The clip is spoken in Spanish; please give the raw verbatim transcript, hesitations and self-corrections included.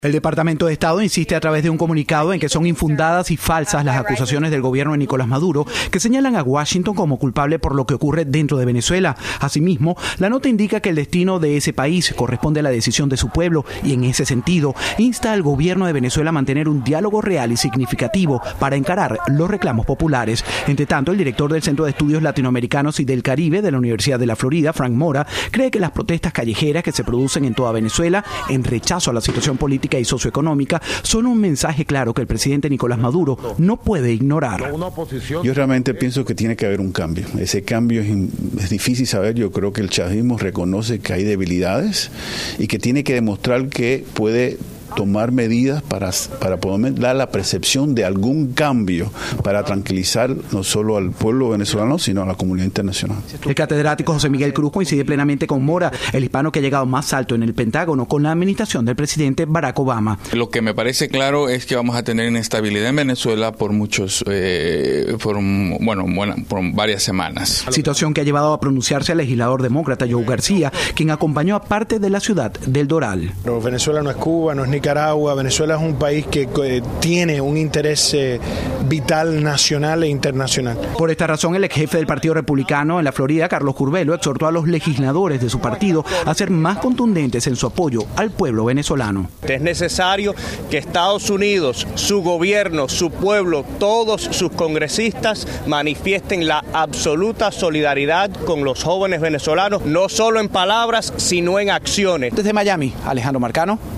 El Departamento de Estado insiste a través de un comunicado en que son infundadas y falsas las acusaciones del gobierno de Nicolás Maduro, que señalan a Washington como culpable por lo que ocurre dentro de Venezuela. Asimismo, la nota indica que el destino de ese país corresponde a la decisión de su pueblo y, en ese sentido, insta al gobierno de Venezuela a mantener un diálogo real y significativo para encarar los reclamos populares. Entre tanto, el director del Centro de Estudios Latinoamericanos y del Caribe de la Universidad de la Florida, Frank Mora, cree que las protestas callejeras que se producen en toda Venezuela en rechazo a la situación política y socioeconómica son un mensaje claro que el presidente Nicolás Maduro no puede ignorar. Yo realmente pienso que tiene que haber un cambio. Ese cambio es, es difícil saber. Yo creo que el chavismo reconoce que hay debilidades y que tiene que demostrar que puede tomar medidas para, para poder dar la percepción de algún cambio para tranquilizar no solo al pueblo venezolano, sino a la comunidad internacional. El catedrático José Miguel Cruz coincide plenamente con Mora, el hispano que ha llegado más alto en el Pentágono con la administración del presidente Barack Obama. Lo que me parece claro es que vamos a tener inestabilidad en Venezuela por muchos, eh, por, bueno, bueno, por varias semanas. Situación que ha llevado a pronunciarse al legislador demócrata Joe García, quien acompañó a parte de la ciudad del Doral. Pero Venezuela no es Cuba, no es ni Nicaragua. Venezuela es un país que eh, tiene un interés eh, vital nacional e internacional. Por esta razón, el ex jefe del Partido Republicano en la Florida, Carlos Curbelo, exhortó a los legisladores de su partido a ser más contundentes en su apoyo al pueblo venezolano. Es necesario que Estados Unidos, su gobierno, su pueblo, todos sus congresistas manifiesten la absoluta solidaridad con los jóvenes venezolanos, no solo en palabras, sino en acciones. Desde Miami, Alejandro Marcano.